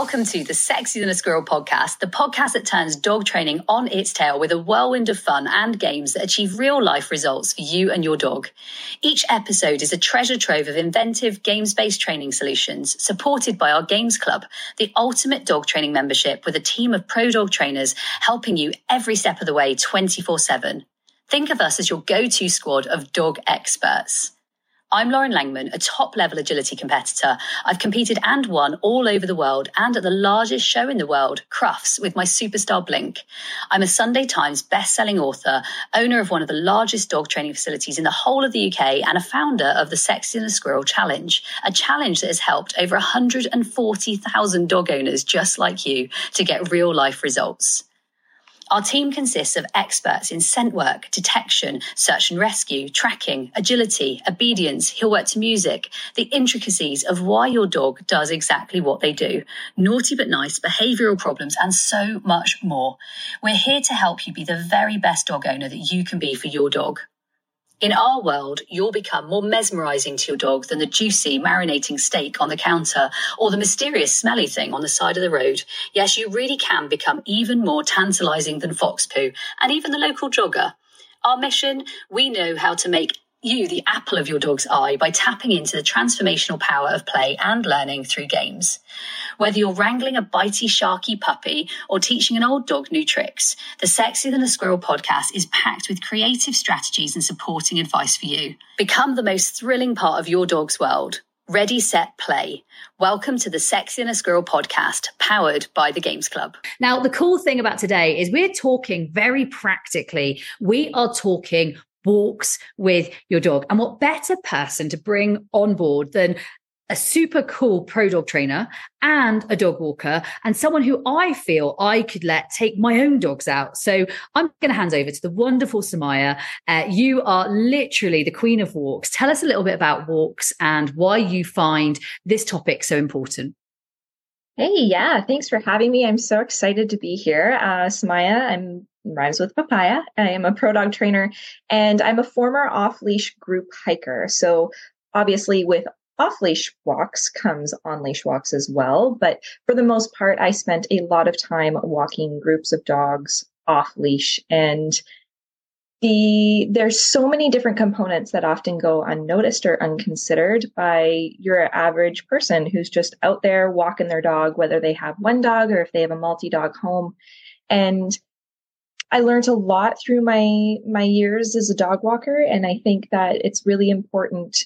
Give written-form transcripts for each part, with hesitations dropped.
Welcome to the Sexier Than a Squirrel podcast, the podcast that turns dog training on its tail with a whirlwind of fun and games that achieve real-life results for you and your dog. Each episode is a treasure trove of inventive, games-based training solutions supported by our Games Club, the ultimate dog training membership with a team of pro dog trainers helping you every step of the way 24/7. Think of us as your go-to squad of dog experts. I'm Lauren Langman, a top-level agility competitor. I've competed and won all over the world and at the largest show in the world, Crufts, with my superstar Blink. I'm a Sunday Times best-selling author, owner of one of the largest dog training facilities in the whole of the UK, and a founder of the Sexier Than a Squirrel Challenge, a challenge that has helped over 140,000 dog owners just like you to get real-life results. Our team consists of experts in scent work, detection, search and rescue, tracking, agility, obedience, heel work to music, the intricacies of why your dog does exactly what they do, naughty but nice, behavioural problems, and so much more. We're here to help you be the very best dog owner that you can be for your dog. In our world, you'll become more mesmerising to your dog than the juicy, marinating steak on the counter or the mysterious, smelly thing on the side of the road. Yes, you really can become even more tantalising than fox poo and even the local jogger. Our mission, we know how to make you the apple of your dog's eye by tapping into the transformational power of play and learning through games. Whether you're wrangling a bitey, sharky puppy or teaching an old dog new tricks, the Sexier Than a Squirrel podcast is packed with creative strategies and supporting advice for you. Become the most thrilling part of your dog's world. Ready, set, play. Welcome to the Sexier Than a Squirrel podcast, powered by the Games Club. Now, the cool thing about today is we're talking very practically. We are talking walks with your dog. And what better person to bring on board than a super cool pro dog trainer and a dog walker and someone who I feel I could let take my own dogs out. So I'm going to hand over to the wonderful Samaya. You are literally the queen of walks. Tell us a little bit about walks and why you find this topic so important. Hey, yeah, thanks for having me. I'm so excited to be here. Samaya, rhymes with papaya. I am a pro dog trainer and I'm a former off-leash group hiker. So obviously with off-leash walks comes on-leash walks as well. But for the most part, I spent a lot of time walking groups of dogs off-leash. And there's so many different components that often go unnoticed or unconsidered by your average person who's just out there walking their dog, whether they have one dog or if they have a multi-dog home. And I learned a lot through my years as a dog walker, and I think that it's really important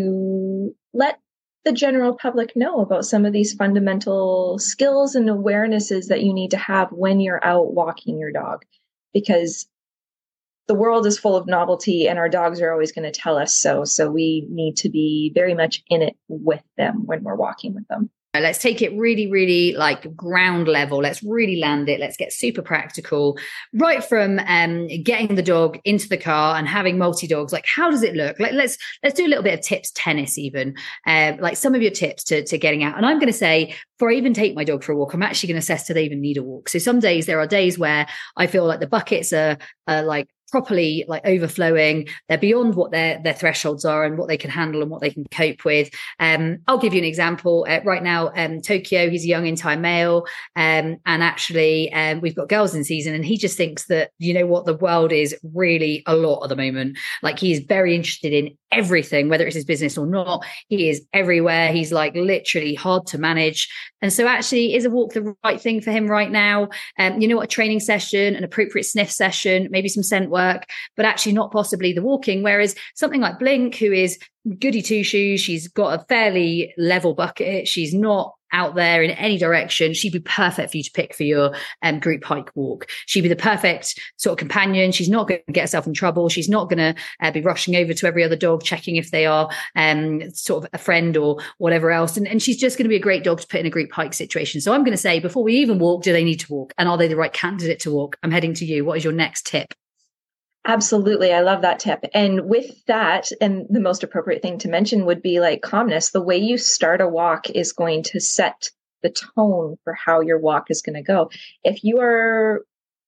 to let the general public know about some of these fundamental skills and awarenesses that you need to have when you're out walking your dog, because the world is full of novelty and our dogs are always going to tell us so. So we need to be very much in it with them when we're walking with them. Let's take it really, really like ground level. Let's really land it. Let's get super practical, right from getting the dog into the car and having multi-dogs. Like, how does it look? Let's do a little bit of tips tennis even, like some of your tips to getting out. And I'm going to say, before I even take my dog for a walk, I'm actually going to assess do they even need a walk. So some days there are days where I feel like the buckets are like properly like overflowing. They're beyond what their thresholds are and what they can handle and what they can cope with. I'll give you an example. Right now, Tokyo, he's a young in-time male. And actually, we've got girls in season and he just thinks that, you know what, the world is really a lot at the moment. Like he's very interested in everything, whether it's his business or not. He is everywhere. He's like literally hard to manage. And so actually, is a walk the right thing for him right now? You know what, a training session, an appropriate sniff session, maybe some scent work, but actually not possibly the walking. Whereas something like Blink, who is goody two shoes, she's got a fairly level bucket. She's not out there in any direction. She'd be perfect for you to pick for your group hike walk. She'd be the perfect sort of companion. She's not going to get herself in trouble. She's not going to be rushing over to every other dog, checking if they are sort of a friend or whatever else. And she's just going to be a great dog to put in a group hike situation. So I'm going to say, before we even walk, do they need to walk? And are they the right candidate to walk? I'm heading to you. What is your next tip? Absolutely. I love that tip. And with that, and the most appropriate thing to mention would be like calmness. The way you start a walk is going to set the tone for how your walk is going to go. If you are,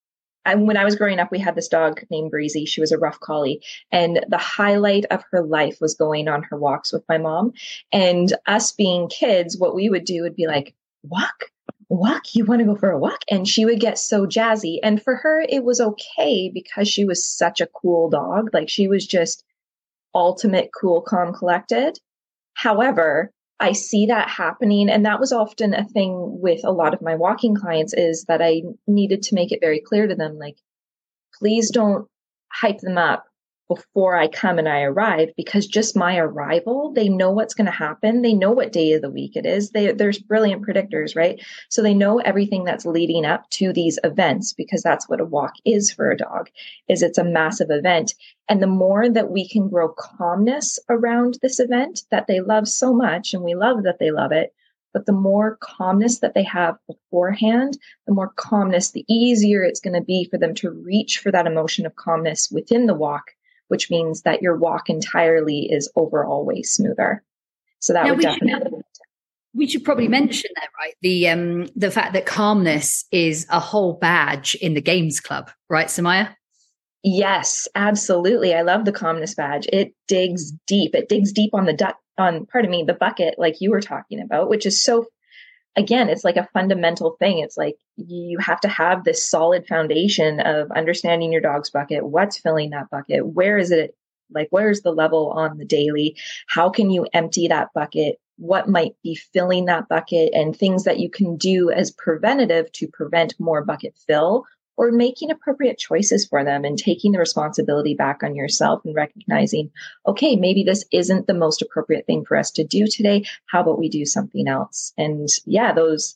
when I was growing up, we had this dog named Breezy. She was a rough collie. And the highlight of her life was going on her walks with my mom. And us being kids, what we would do would be like, walk? walk, you want to go for a walk? And she would get so jazzy. And for her, it was okay because she was such a cool dog. Like she was just ultimate cool, calm, collected. However, I see that happening. And that was often a thing with a lot of my walking clients, is that I needed to make it very clear to them, like, please don't hype them up before I come and I arrive, because just my arrival, they know what's going to happen. They know what day of the week it is. There's brilliant predictors, right? So they know everything that's leading up to these events, because that's what a walk is for a dog, is it's a massive event. And the more that we can grow calmness around this event that they love so much, and we love that they love it, but the more calmness that they have beforehand, the more calmness, the easier it's going to be for them to reach for that emotion of calmness within the walk, which means that your walk entirely is overall way smoother. So that would definitely. We should probably mention that, right? The fact that calmness is a whole badge in the Games Club, right, Samaya? Yes, absolutely. I love the calmness badge. It digs deep. It digs deep on the bucket, like you were talking about, which is so, again, it's like a fundamental thing. It's like you have to have this solid foundation of understanding your dog's bucket. What's filling that bucket? Where is it? Like, where's the level on the daily? How can you empty that bucket? What might be filling that bucket, and things that you can do as preventative to prevent more bucket fill, or making appropriate choices for them and taking the responsibility back on yourself and recognizing, okay, maybe this isn't the most appropriate thing for us to do today. How about we do something else? And yeah,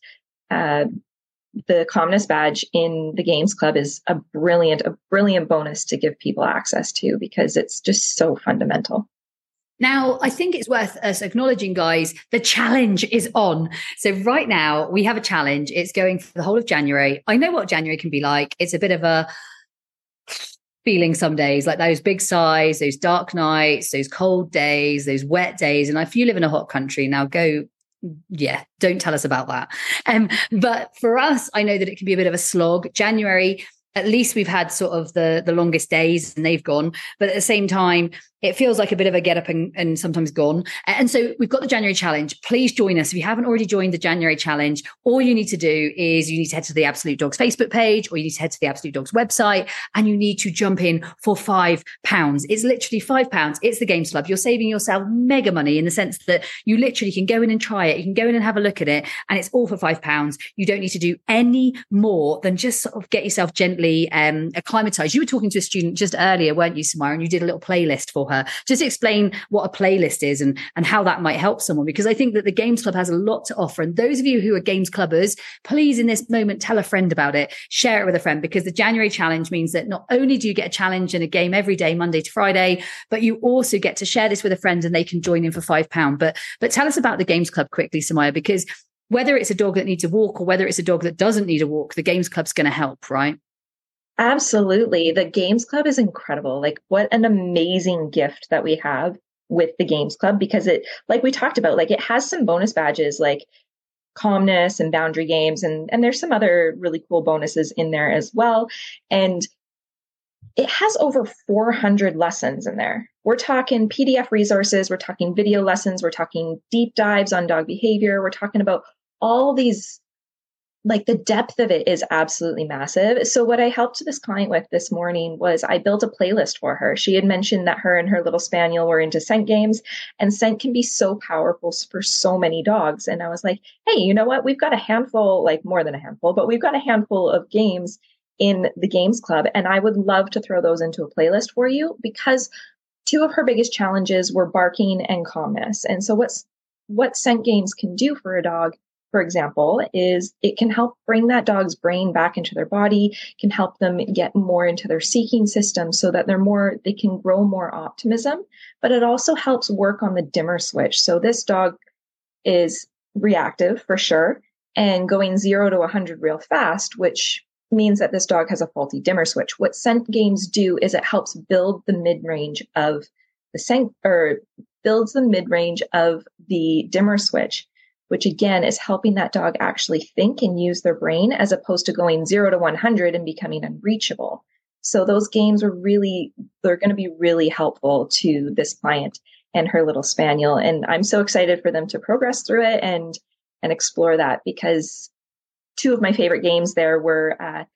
the calmness badge in the Games Club is a brilliant bonus to give people access to, because it's just so fundamental. Now, I think it's worth us acknowledging, guys, the challenge is on. So right now we have a challenge. It's going for the whole of January. I know what January can be like. It's a bit of a feeling some days, like those big sighs, those dark nights, those cold days, those wet days. And if you live in a hot country, now don't tell us about that. But for us, I know that it can be a bit of a slog. January, at least we've had sort of the longest days and they've gone. But at the same time, it feels like a bit of a get up and sometimes gone. And so we've got the January challenge. Please join us. If you haven't already joined the January challenge, all you need to do is you need to head to the Absolute Dogs Facebook page, or you need to head to the Absolute Dogs website, and you need to jump in for £5. It's literally £5. It's the Games Club. You're saving yourself mega money in the sense that you literally can go in and try it. You can go in and have a look at it, and it's all for £5. You don't need to do any more than just sort of get yourself gently acclimatized. You were talking to a student just earlier, weren't you, Samara? And you did a little playlist for her. Just explain what a playlist is and how that might help someone, because I think that the Games Club has a lot to offer. And those of you who are Games Clubbers, please in this moment tell a friend about it, share it with a friend, because the January challenge means that not only do you get a challenge and a game every day, Monday to Friday, but you also get to share this with a friend and they can join in for £5. But tell us about the Games Club quickly, Samaya, because whether it's a dog that needs a walk or whether it's a dog that doesn't need a walk, the Games Club's going to help, right? Absolutely. The Games Club is incredible. Like, what an amazing gift that we have with the Games Club, because it, like we talked about, like it has some bonus badges like calmness and boundary games. And there's some other really cool bonuses in there as well. And it has over 400 lessons in there. We're talking PDF resources. We're talking video lessons. We're talking deep dives on dog behavior. We're talking about all these, like the depth of it is absolutely massive. So what I helped this client with this morning was I built a playlist for her. She had mentioned that her and her little spaniel were into scent games, and scent can be so powerful for so many dogs. And I was like, hey, you know what? We've got a handful, like more than a handful, but we've got a handful of games in the Games Club. And I would love to throw those into a playlist for you, because two of her biggest challenges were barking and calmness. And so what scent games can do for a dog, for example, is it can help bring that dog's brain back into their body, can help them get more into their seeking system so that they can grow more optimism, but it also helps work on the dimmer switch. So this dog is reactive for sure and going 0 to 100 real fast, which means that this dog has a faulty dimmer switch. What scent games do is it helps build the mid-range of the scent, or builds the mid-range of the dimmer switch, which again is helping that dog actually think and use their brain, as opposed to going 0 to 100 and becoming unreachable. So those games they're going to be really helpful to this client and her little spaniel. And I'm so excited for them to progress through it and explore that, because two of my favorite games there were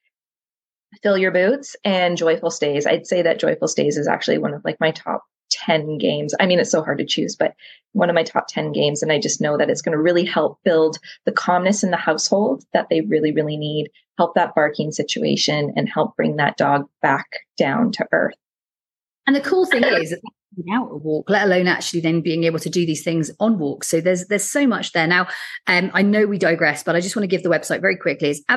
Fill Your Boots and Joyful Stays. I'd say that Joyful Stays is actually one of like my top 10 games. I mean, it's so hard to choose, but one of my top 10 games. And I just know that it's going to really help build the calmness in the household that they really, really need, help that barking situation, and help bring that dog back down to earth. And the cool thing is that out a walk, let alone actually then being able to do these things on walks. So there's so much there. Now, I know we digress, but I just want to give the website very quickly. It's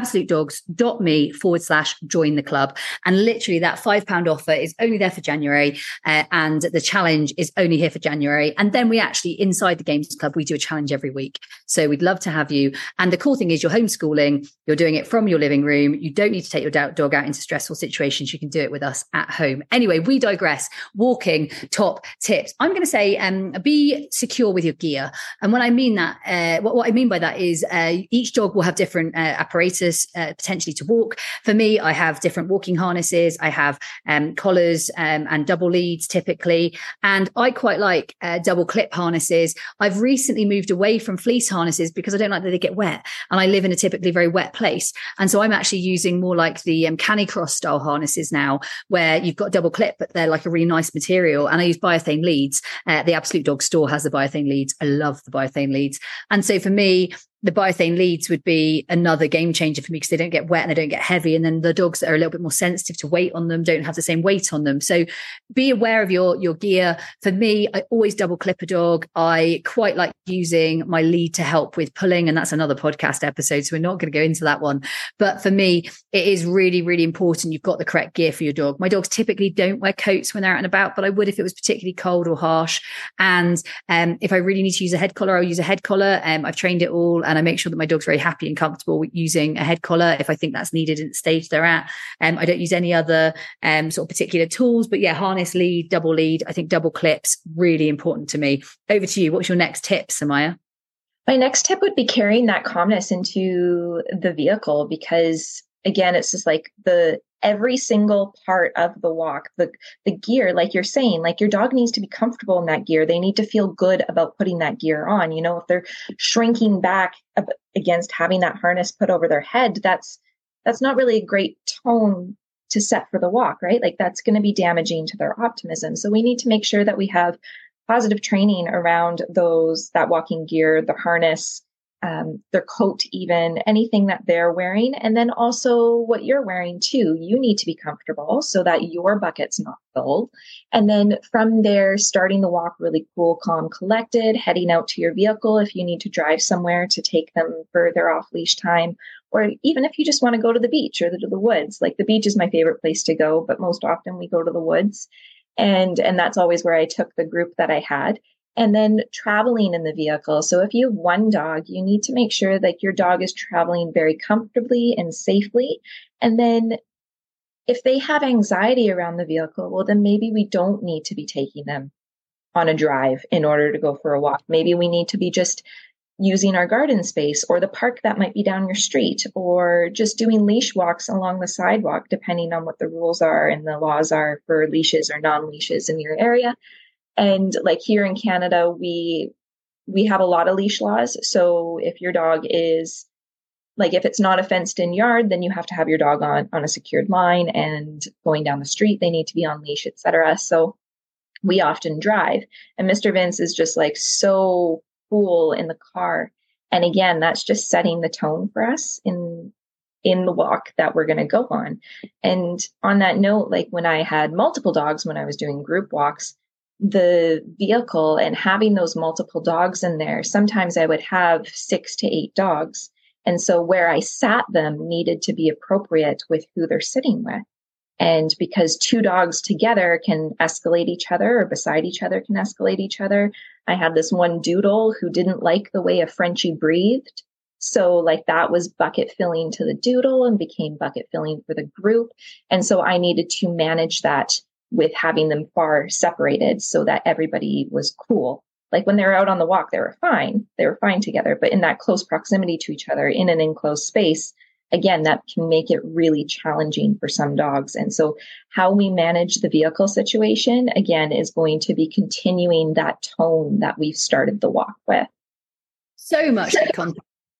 absolutedogs.me/join the club. And literally that £5 offer is only there for January. And the challenge is only here for January. And then we actually, inside the Games Club, we do a challenge every week. So we'd love to have you. And the cool thing is you're homeschooling. You're doing it from your living room. You don't need to take your dog out into stressful situations. You can do it with us at home. Anyway, we digress. Walking, top tips. I'm going to say, be secure with your gear. And when I mean that, what I mean by that is each dog will have different apparatus potentially to walk. For me, I have different walking harnesses. I have collars and double leads typically. And I quite like double clip harnesses. I've recently moved away from fleece harnesses because I don't like that they get wet. And I live in a typically very wet place. And so I'm actually using more like the Canicross style harnesses now, where you've got double clip, but they're like a really nice material. And I use Biothane leads. The Absolute Dog store has the Biothane leads. I love the Biothane leads. And so for me, the Biothane leads would be another game changer for me because they don't get wet and they don't get heavy. And then the dogs that are a little bit more sensitive to weight on them don't have the same weight on them. So be aware of your gear. For me, I always double clip a dog. I quite like using my lead to help with pulling. And that's another podcast episode. So we're not going to go into that one. But for me, it is really, really important you've got the correct gear for your dog. My dogs typically don't wear coats when they're out and about, but I would if it was particularly cold or harsh. And if I really need to use a head collar, I'll use a head collar. I've trained it all. And I make sure that my dog's very happy and comfortable with using a head collar if I think that's needed in the stage they're at. I don't use any other sort of particular tools, but yeah, harness, lead, double lead. I think double clips, really important to me. Over to you. What's your next tip, Samaya? My next tip would be carrying that calmness into the vehicle, because again, it's just like every single part of the walk, the gear, like you're saying, like your dog needs to be comfortable in that gear. They need to feel good about putting that gear on. You know, if they're shrinking back against having that harness put over their head, that's not really a great tone to set for the walk, right? Like that's going to be damaging to their optimism. So we need to make sure that we have positive training around that walking gear, the harness, their coat, even anything that they're wearing. And then also what you're wearing too. You need to be comfortable so that your bucket's not filled. And then from there, starting the walk really cool, calm, collected, heading out to your vehicle if you need to drive somewhere to take them further off leash time, or even if you just want to go to the beach or to the woods. Like the beach is my favorite place to go, but most often we go to the woods. And that's always where I took the group that I had. And then traveling in the vehicle. So if you have one dog, you need to make sure that your dog is traveling very comfortably and safely. And then if they have anxiety around the vehicle, well, then maybe we don't need to be taking them on a drive in order to go for a walk. Maybe we need to be just using our garden space or the park that might be down your street, or just doing leash walks along the sidewalk, depending on what the rules are and the laws are for leashes or non-leashes in your area. And like here in Canada, we have a lot of leash laws. So if your dog is like, if it's not a fenced in yard, then you have to have your dog on a secured line, and going down the street, they need to be on leash, etc. So we often drive, and Mr. Vince is just like so cool in the car. And again, that's just setting the tone for us in the walk that we're going to go on. And on that note, like when I had multiple dogs, when I was doing group walks, the vehicle and having those multiple dogs in there, sometimes I would have 6 to 8 dogs. And so where I sat them needed to be appropriate with who they're sitting with. And because 2 dogs together can escalate each other, or beside each other can escalate each other. I had this one doodle who didn't like the way a Frenchie breathed. So like that was bucket filling to the doodle and became bucket filling for the group. And so I needed to manage that with having them far separated so that everybody was cool. Like when they were out on the walk, they were fine together, but in that close proximity to each other in an enclosed space, again, that can make it really challenging for some dogs. And so how we manage the vehicle situation, again, is going to be continuing that tone that we've started the walk with. So much context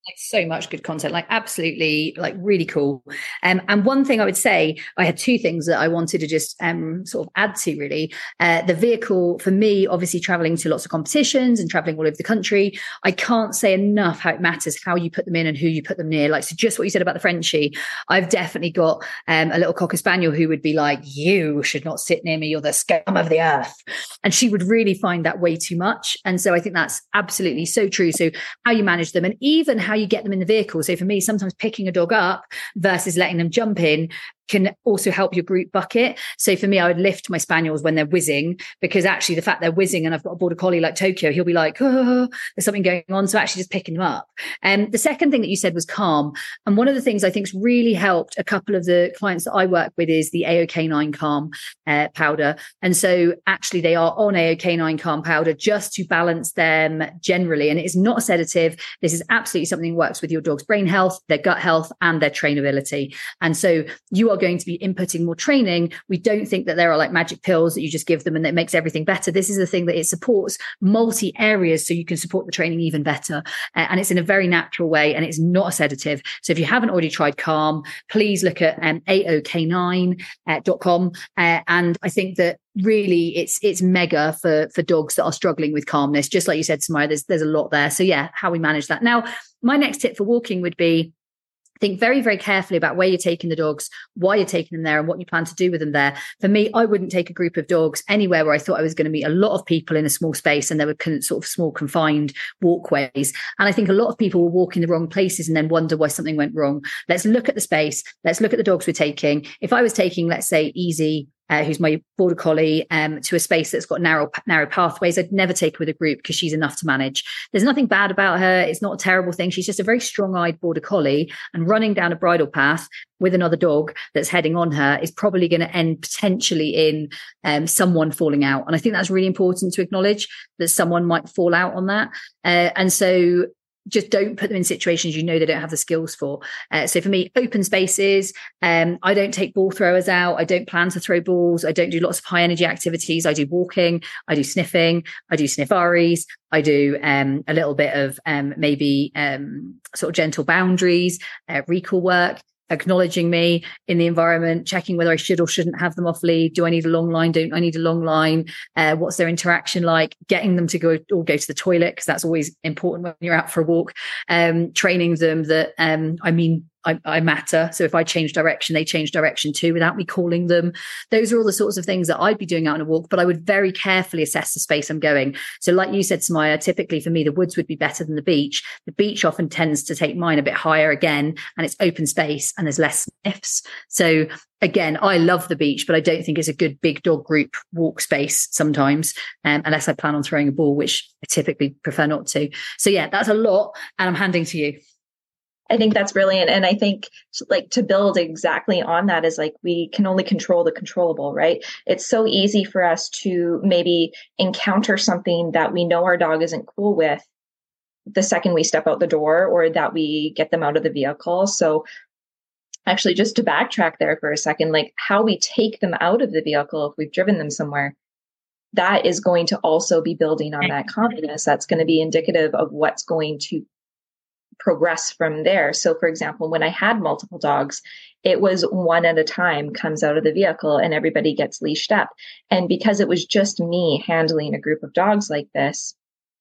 So much good content, like absolutely, like really cool. And one thing I would say, I had two things that I wanted to just sort of add to really. The vehicle for me, obviously traveling to lots of competitions and traveling all over the country, I can't say enough how it matters how you put them in and who you put them near. Like, so just what you said about the Frenchie, I've definitely got a little Cocker Spaniel who would be like, you should not sit near me, you're the scum of the earth. And she would really find that way too much. And so I think that's absolutely so true. So how you manage them and even how you get them in the vehicle. So for me, sometimes picking a dog up versus letting them jump in can also help your group bucket. So for me, I would lift my spaniels when they're whizzing, because actually the fact they're whizzing and I've got a border collie like Tokyo, he'll be like, oh, there's something going on. So actually just picking them up. And the second thing that you said was calm. And one of the things I think's really helped a couple of the clients that I work with is the AOK9 Calm powder. And so actually they are on AOK9 Calm powder just to balance them generally. And it is not a sedative. This is absolutely something that works with your dog's brain health, their gut health, and their trainability. And so you are going to be inputting more training. We don't think that there are like magic pills that you just give them and it makes everything better. This is the thing that it supports multi areas so you can support the training even better. And it's in a very natural way and it's not a sedative. So if you haven't already tried Calm, please look at AOK9.com. And I think that really it's mega for dogs that are struggling with calmness. Just like you said, Samaya, there's a lot there. So yeah, how we manage that. Now, my next tip for walking would be, think very, very carefully about where you're taking the dogs, why you're taking them there, and what you plan to do with them there. For me, I wouldn't take a group of dogs anywhere where I thought I was going to meet a lot of people in a small space and there were sort of small confined walkways. And I think a lot of people will walk in the wrong places and then wonder why something went wrong. Let's look at the space. Let's look at the dogs we're taking. If I was taking, let's say, Easy, who's my border collie, to a space that's got narrow pathways, I'd never take her with a group because she's enough to manage. There's nothing bad about her. It's not a terrible thing. She's just a very strong-eyed border collie, and running down a bridle path with another dog that's heading on her is probably going to end potentially in someone falling out. And I think that's really important to acknowledge that someone might fall out on that. And so just don't put them in situations you know they don't have the skills for. So for me, open spaces, I don't take ball throwers out. I don't plan to throw balls. I don't do lots of high energy activities. I do walking. I do sniffing. I do snifaris. I do a little bit of maybe sort of gentle boundaries, recall work, acknowledging me in the environment, checking whether I should or shouldn't have them off lead. Do I need a long line? Don't I need a long line? What's their interaction like? Getting them to go to the toilet, because that's always important when you're out for a walk. Training them that, I matter. So if I change direction, they change direction too without me calling them. Those are all the sorts of things that I'd be doing out on a walk, but I would very carefully assess the space I'm going. So like you said, Samaya, typically for me, the woods would be better than the beach. The beach often tends to take mine a bit higher again, and it's open space and there's less sniffs. So again, I love the beach, but I don't think it's a good big dog group walk space sometimes, unless I plan on throwing a ball, which I typically prefer not to. So yeah, that's a lot, and I'm handing to you. I think that's brilliant. And I think like to build exactly on that is like, we can only control the controllable, right? It's so easy for us to maybe encounter something that we know our dog isn't cool with the second we step out the door or that we get them out of the vehicle. So actually, just to backtrack there for a second, like how we take them out of the vehicle, if we've driven them somewhere, that is going to also be building on that confidence. That's going to be indicative of what's going to progress from there. So for example, when I had multiple dogs, it was one at a time comes out of the vehicle and everybody gets leashed up. And because it was just me handling a group of dogs like this,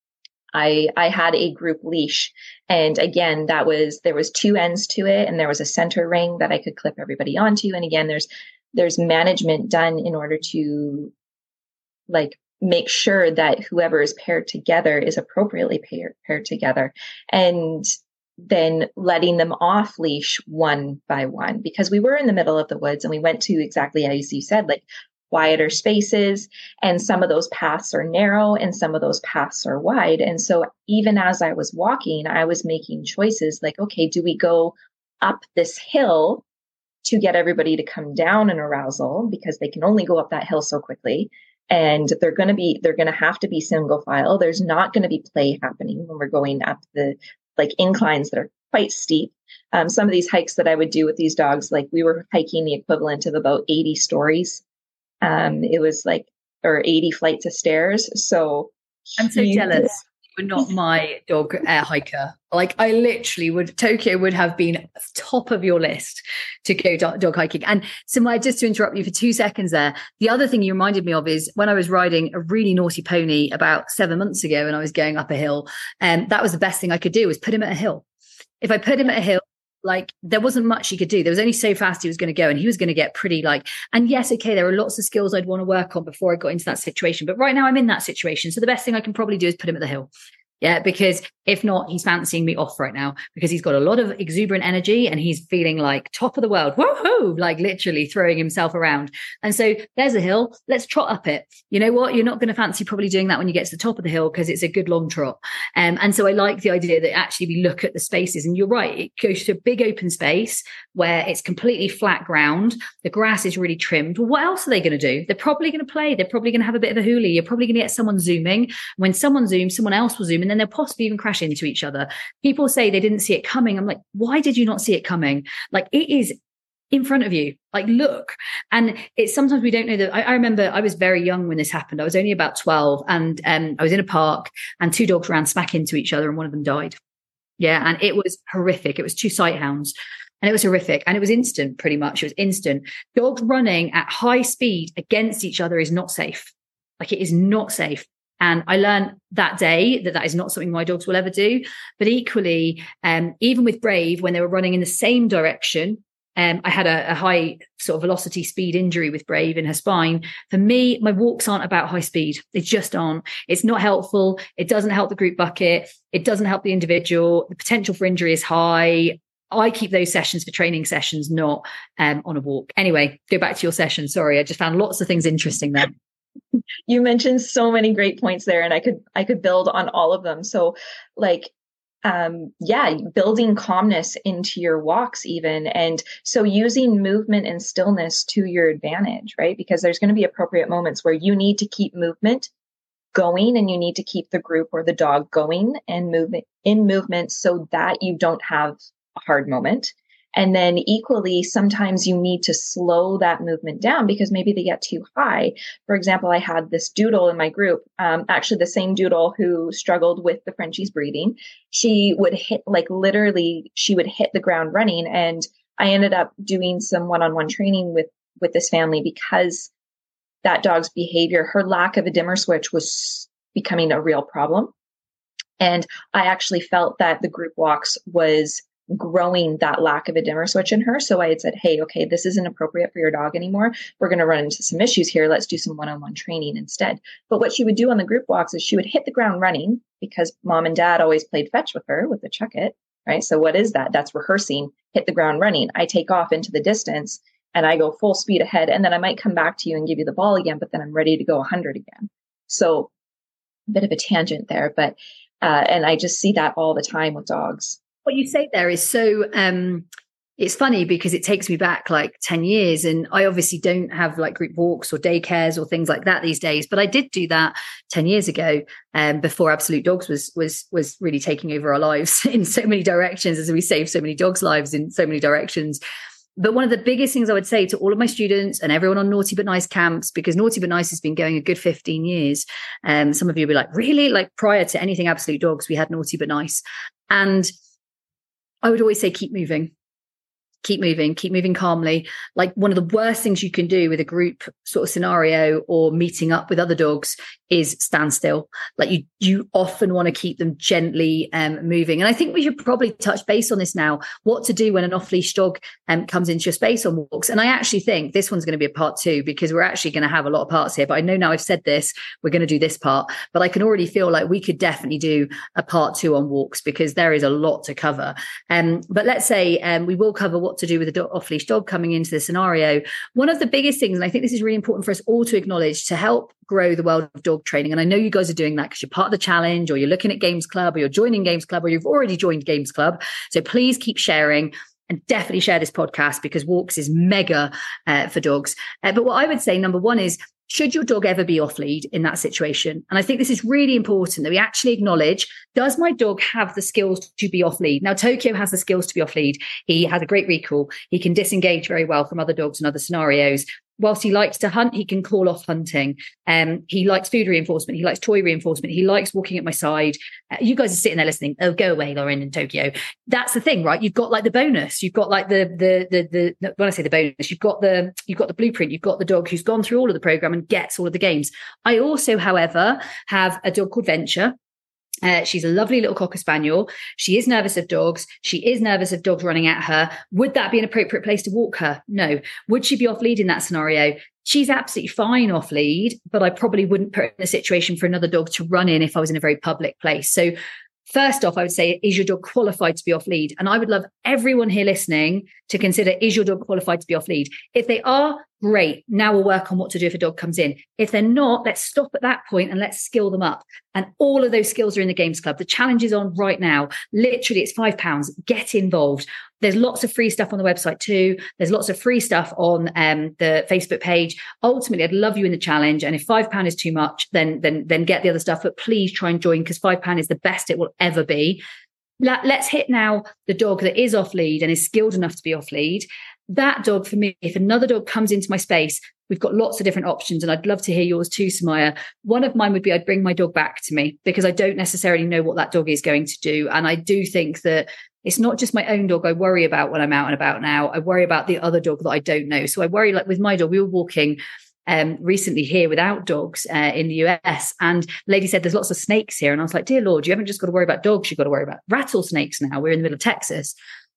I had a group leash. And again, there was two ends to it, and there was a center ring that I could clip everybody onto. And again, there's management done in order to like make sure that whoever is paired together is appropriately paired together. And then letting them off leash one by one, because we were in the middle of the woods and we went to exactly as you said, like quieter spaces. And some of those paths are narrow and some of those paths are wide. And so even as I was walking, I was making choices like, okay, do we go up this hill to get everybody to come down in arousal, because they can only go up that hill so quickly. And they're going to have to be single file. There's not going to be play happening when we're going up the like inclines that are quite steep. Some of these hikes that I would do with these dogs, like we were hiking the equivalent of about 80 stories. It was like, or 80 flights of stairs. So I'm so jealous. were not my dog hiker. Like I literally Tokyo would have been top of your list to go dog hiking. And so just to interrupt you for 2 seconds there, the other thing you reminded me of is when I was riding a really naughty pony about 7 months ago and I was going up a hill, and that was the best thing I could do was put him at a hill. If I put him at a hill, like there wasn't much he could do. There was only so fast he was going to go, and he was going to get pretty and yes, okay, there are lots of skills I'd want to work on before I got into that situation. But right now I'm in that situation. So the best thing I can probably do is put him at the hill. Yeah, because if not, he's fancying me off right now because he's got a lot of exuberant energy and he's feeling like top of the world. Woohoo! Like literally throwing himself around. And so there's a hill. Let's trot up it. You know what? You're not going to fancy probably doing that when you get to the top of the hill because it's a good long trot. And so I like the idea that actually we look at the spaces, and you're right. It goes to a big open space where it's completely flat ground. The grass is really trimmed. Well, what else are they going to do? They're probably going to play. They're probably going to have a bit of a hoolie. You're probably going to get someone zooming. When someone zooms, someone else will zoom. And then they'll possibly even crash into each other. People say they didn't see it coming. I'm like, why did you not see it coming? Like it is in front of you. Like, look. And it's sometimes we don't know that. I remember I was very young when this happened. I was only about 12 and I was in a park and 2 dogs ran smack into each other and one of them died. Yeah. And it was horrific. It was 2 sight hounds. And it was horrific. And it was instant, pretty much. It was instant. Dogs running at high speed against each other is not safe. Like it is not safe. And I learned that day that is not something my dogs will ever do. But equally, even with Brave, when they were running in the same direction, I had a high sort of velocity speed injury with Brave in her spine. For me, my walks aren't about high speed. They just aren't. It's not helpful. It doesn't help the group bucket. It doesn't help the individual. The potential for injury is high. I keep those sessions for training sessions, not on a walk. Anyway, go back to your session. Sorry, I just found lots of things interesting there. You mentioned so many great points there, and I could build on all of them. So building calmness into your walks even. And so using movement and stillness to your advantage, right? Because there's going to be appropriate moments where you need to keep movement going and you need to keep the group or the dog going and movement so that you don't have a hard moment. And then equally, sometimes you need to slow that movement down because maybe they get too high. For example, I had this doodle in my group, actually the same doodle who struggled with the Frenchies breeding. She would hit, she would hit the ground running. And I ended up doing some one-on-one training with this family because that dog's behavior, her lack of a dimmer switch was becoming a real problem. And I actually felt that the group walks was growing that lack of a dimmer switch in her. So I had said, hey, okay, this isn't appropriate for your dog anymore. We're going to run into some issues here. Let's do some one-on-one training instead. But what she would do on the group walks is she would hit the ground running because mom and dad always played fetch with her with the chuck it, right? So what is that? That's rehearsing, hit the ground running. I take off into the distance and I go full speed ahead. And then I might come back to you and give you the ball again, but then I'm ready to go 100 again. So a bit of a tangent there, but, and I just see that all the time with dogs. What you say there is so, it's funny because it takes me back like 10 years and I obviously don't have like group walks or daycares or things like that these days, but I did do that 10 years ago before Absolute Dogs was really taking over our lives in so many directions as we saved so many dogs' lives in so many directions. But one of the biggest things I would say to all of my students and everyone on Naughty But Nice camps, because Naughty But Nice has been going a good 15 years. Some of you will be like, really? Like prior to anything Absolute Dogs, we had Naughty But Nice. And I would always say, keep moving calmly. Like one of the worst things you can do with a group sort of scenario or meeting up with other dogs is stand still. Like you often want to keep them gently moving. And I think we should probably touch base on this now, what to do when an off-leash dog comes into your space on walks. And I actually think this one's going to be a part 2 because we're actually going to have a lot of parts here. But I know now I've said this, we're going to do this part, but I can already feel like we could definitely do a part 2 on walks because there is a lot to cover. But let's say we will cover what to do with a off-leash dog coming into the scenario. One of the biggest things, and I think this is really important for us all to acknowledge to help grow the world of dog training. And I know you guys are doing that because you're part of the challenge or you're looking at Games Club or you're joining Games Club or you've already joined Games Club. So please keep sharing and definitely share this podcast because walks is mega for dogs. But what I would say, number one is, should your dog ever be off lead in that situation? And I think this is really important that we actually acknowledge, does my dog have the skills to be off lead? Now, Tokyo has the skills to be off lead. He has a great recall. He can disengage very well from other dogs and other scenarios. whilst he likes to hunt, he can call off hunting. He likes food reinforcement. He likes toy reinforcement. He likes walking at my side. You guys are sitting there listening. Oh, go away, Lauren in Tokyo. That's the thing, right? You've got like the bonus. You've got like the when I say the bonus, you've got the blueprint. You've got the dog who's gone through all of the program and gets all of the games. I also, however, have a dog called Venture. She's a lovely little Cocker Spaniel. She is nervous of dogs. She is nervous of dogs running at her. Would that be an appropriate place to walk her? No. Would she be off lead in that scenario? She's absolutely fine off lead, but I probably wouldn't put her in a situation for another dog to run in if I was in a very public place. So first off, I would say, is your dog qualified to be off lead? And I would love everyone here listening to consider, is your dog qualified to be off lead? If they are, great. Now we'll work on what to do if a dog comes in. If they're not, let's stop at that point and let's skill them up. And all of those skills are in the Games Club. The challenge is on right now. Literally, it's £5. Get involved. There's lots of free stuff on the website too. There's lots of free stuff on the Facebook page. Ultimately, I'd love you in the challenge. And if £5 is too much, then get the other stuff. But please try and join, because £5 is the best it will ever be. Let's hit now the dog that is off lead and is skilled enough to be off lead. That dog, for me, if another dog comes into my space, we've got lots of different options, and I'd love to hear yours too, Samaya. One of mine would be I'd bring my dog back to me, because I don't necessarily know what that dog is going to do. And I do think that it's not just my own dog I worry about when I'm out and about now. I worry about the other dog that I don't know. So I worry, like with my dog, we were walking recently here without dogs in the US, and the lady said there's lots of snakes here. And I was like, dear Lord, you haven't just got to worry about dogs, you've got to worry about rattlesnakes now. We're in the middle of Texas.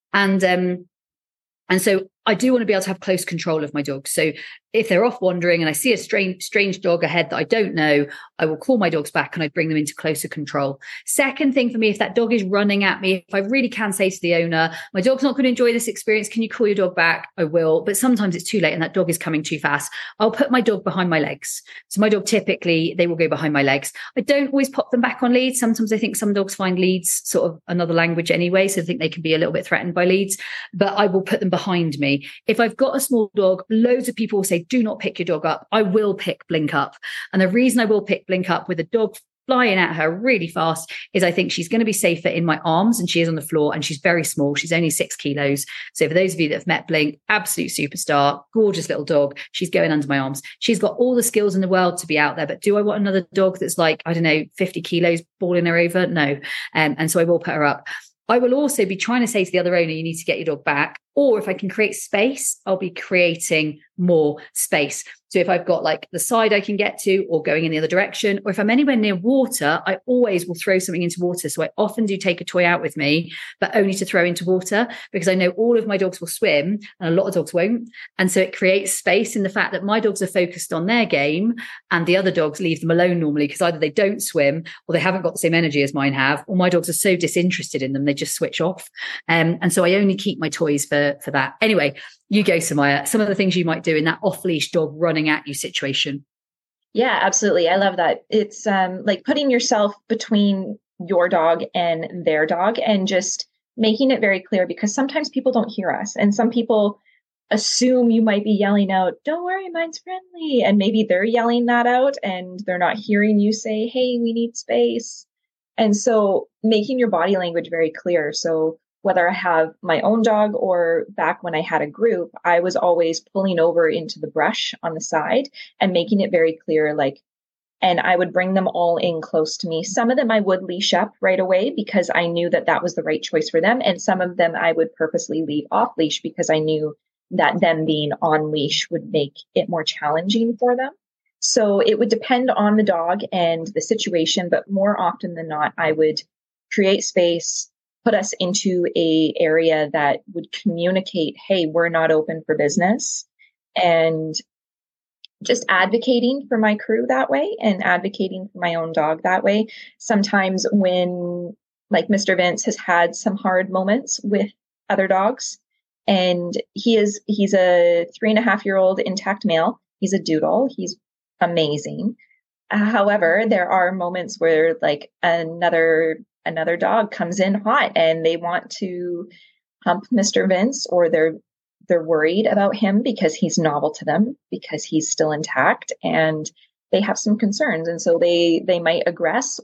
And so I do want to be able to have close control of my dogs. So if they're off wandering and I see a strange dog ahead that I don't know, I will call my dogs back and I bring them into closer control. Second thing for me, if that dog is running at me, if I really can say to the owner, my dog's not going to enjoy this experience, can you call your dog back? I will. But sometimes it's too late and that dog is coming too fast. I'll put my dog behind my legs. So my dog, typically, they will go behind my legs. I don't always pop them back on leads. Sometimes I think some dogs find leads sort of another language anyway. So I think they can be a little bit threatened by leads, but I will put them behind me. If I've got a small dog, loads of people will say, do not pick your dog up. I will pick Blink up. And the reason I will pick Blink up with a dog flying at her really fast is I think she's going to be safer in my arms, and she is on the floor, and she's very small. She's only 6 kilos. So for those of you that have met Blink, absolute superstar, gorgeous little dog. She's going under my arms. She's got all the skills in the world to be out there. But do I want another dog that's like, I don't know, 50 kilos balling her over? No. And so I will put her up. I will also be trying to say to the other owner, you need to get your dog back. Or if I can create space, I'll be creating more space. So if I've got like the side I can get to, or going in the other direction, or if I'm anywhere near water, I always will throw something into water. So I often do take a toy out with me, but only to throw into water, because I know all of my dogs will swim and a lot of dogs won't. And so it creates space in the fact that my dogs are focused on their game and the other dogs leave them alone normally, because either they don't swim or they haven't got the same energy as mine have, or my dogs are so disinterested in them, they just switch off. And so I only keep my toys for that. Anyway, you go, Samaya. Some of the things you might do in that off-leash dog running at you situation. Yeah, absolutely. I love that. It's like putting yourself between your dog and their dog and just making it very clear, because sometimes people don't hear us, and some people assume you might be yelling out, don't worry, mine's friendly. And maybe they're yelling that out and they're not hearing you say, hey, we need space. And so making your body language very clear. So whether I have my own dog or back when I had a group, I was always pulling over into the brush on the side and making it very clear, like, and I would bring them all in close to me. Some of them I would leash up right away because I knew that that was the right choice for them. And some of them I would purposely leave off leash because I knew that them being on leash would make it more challenging for them. So it would depend on the dog and the situation, but more often than not, I would create space, put us into a area that would communicate, hey, we're not open for business, and just advocating for my crew that way and advocating for my own dog that way. Sometimes when, like, Mr. Vince has had some hard moments with other dogs, and he's a 3.5-year-old intact male. He's a doodle. He's amazing. However, there are moments where like another dog comes in hot and they want to hump Mr. Vince, or they're worried about him because he's novel to them, because he's still intact, and they have some concerns. And so they might aggress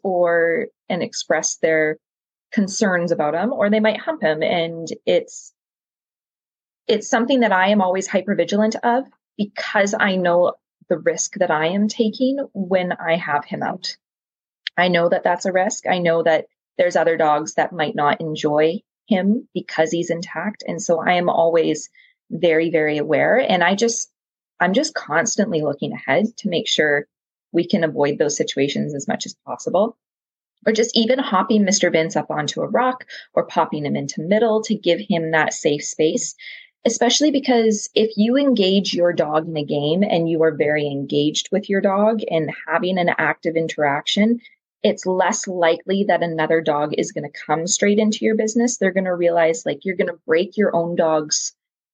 and express their concerns about him, or they might hump him. And it's something that I am always hyper vigilant of, because I know the risk that I am taking when I have him out. I know that that's a risk. I know that there's other dogs that might not enjoy him because he's intact. And so I am always very, very aware. And I'm just constantly looking ahead to make sure we can avoid those situations as much as possible. Or just even hopping Mr. Vince up onto a rock or popping him into middle to give him that safe space. Especially because if you engage your dog in a game and you are very engaged with your dog and having an active interaction, it's less likely that another dog is going to come straight into your business. They're going to realize like you're going to break your own dog's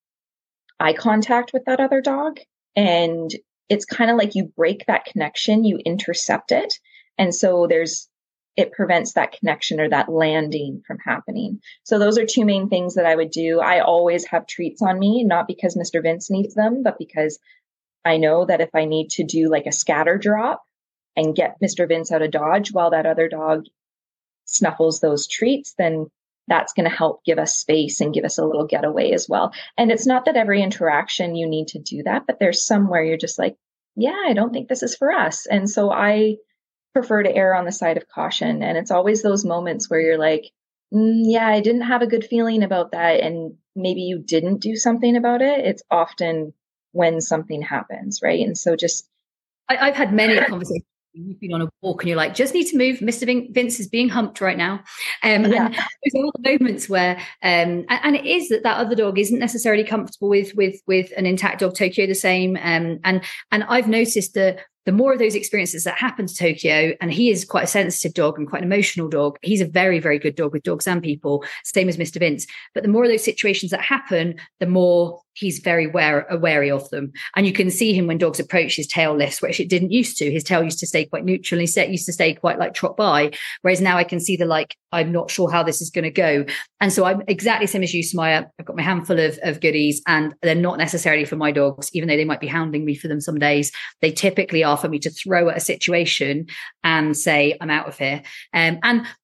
eye contact with that other dog. And it's kind of like you break that connection, you intercept it. And so it prevents that connection or that landing from happening. So those are two main things that I would do. I always have treats on me, not because Mr. Vince needs them, but because I know that if I need to do like a scatter drop and get Mr. Vince out of dodge while that other dog snuffles those treats, then that's going to help give us space and give us a little getaway as well. And it's not that every interaction you need to do that, but there's somewhere you're just like, yeah, I don't think this is for us. And so I prefer to err on the side of caution. And it's always those moments where you're like, yeah, I didn't have a good feeling about that. And maybe you didn't do something about it. It's often when something happens, right? And so I've had many conversations. You've been on a walk and you're like, just need to move. Mr. Vince is being humped right now. And there's all the moments where, and it is that other dog isn't necessarily comfortable with an intact dog. Tokyo the same. And I've noticed that the more of those experiences that happen to Tokyo, and he is quite a sensitive dog and quite an emotional dog. He's a very, very good dog with dogs and people, same as Mr. Vince. But the more of those situations that happen, the more he's very wary of them. And you can see him when dogs approach, his tail lifts, which it didn't used to. His tail used to stay quite neutral. And he used to stay quite like trot by. Whereas now I can see I'm not sure how this is going to go. And so I'm exactly the same as you, Samaya. I've got my handful of goodies and they're not necessarily for my dogs, even though they might be hounding me for them some days. They typically are for me to throw at a situation and say, I'm out of here. And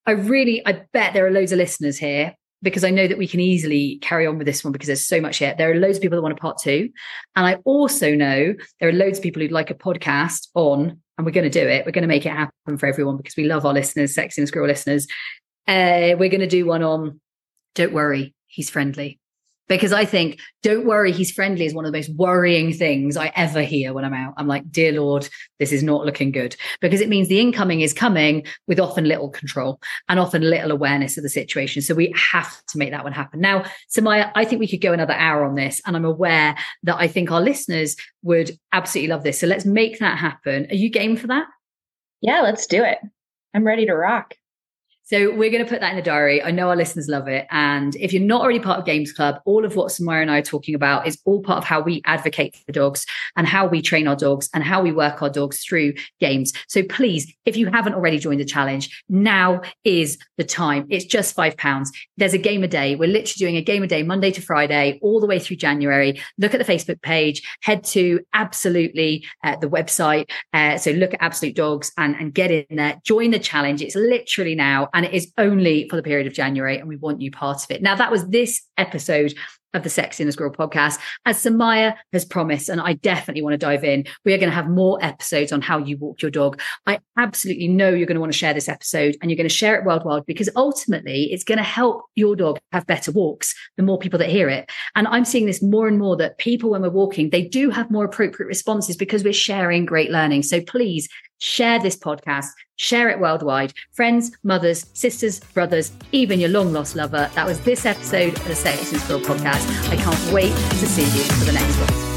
I bet there are loads of listeners here, because I know that we can easily carry on with this one because there's so much here. There are loads of people that want a part 2. And I also know there are loads of people who'd like a podcast on, and we're going to do it. We're going to make it happen for everyone because we love our listeners, Sexy and Squirrel listeners. We're going to do one on Don't Worry, He's Friendly. Because I think Don't Worry, He's Friendly is one of the most worrying things I ever hear when I'm out. I'm like, dear Lord, this is not looking good, because it means the incoming is coming with often little control and often little awareness of the situation. So we have to make that one happen. Now, Samaya, I think we could go another hour on this, and I'm aware that I think our listeners would absolutely love this. So let's make that happen. Are you game for that? Yeah, let's do it. I'm ready to rock. So we're going to put that in the diary. I know our listeners love it. And if you're not already part of Games Club, all of what Samaya and I are talking about is all part of how we advocate for dogs and how we train our dogs and how we work our dogs through games. So please, if you haven't already joined the challenge, now is the time. It's just £5. There's a game a day. We're literally doing a game a day, Monday to Friday, all the way through January. Look at the Facebook page, head to Absolutely, the website. So look at Absolute Dogs and get in there, join the challenge. It's literally now. And it is only for the period of January, and we want you part of it. Now, that was this episode of the Sexy and the Squirrel podcast. As Samaya has promised, and I definitely want to dive in, we are going to have more episodes on how you walk your dog. I absolutely know you're going to want to share this episode, and you're going to share it worldwide, because ultimately it's going to help your dog have better walks, the more people that hear it. And I'm seeing this more and more, that people, when we're walking, they do have more appropriate responses because we're sharing great learning. So please share this podcast, share it worldwide. Friends, mothers, sisters, brothers, even your long lost lover. That was this episode of the Sexy and Squirrel podcast. I can't wait to see you for the next one.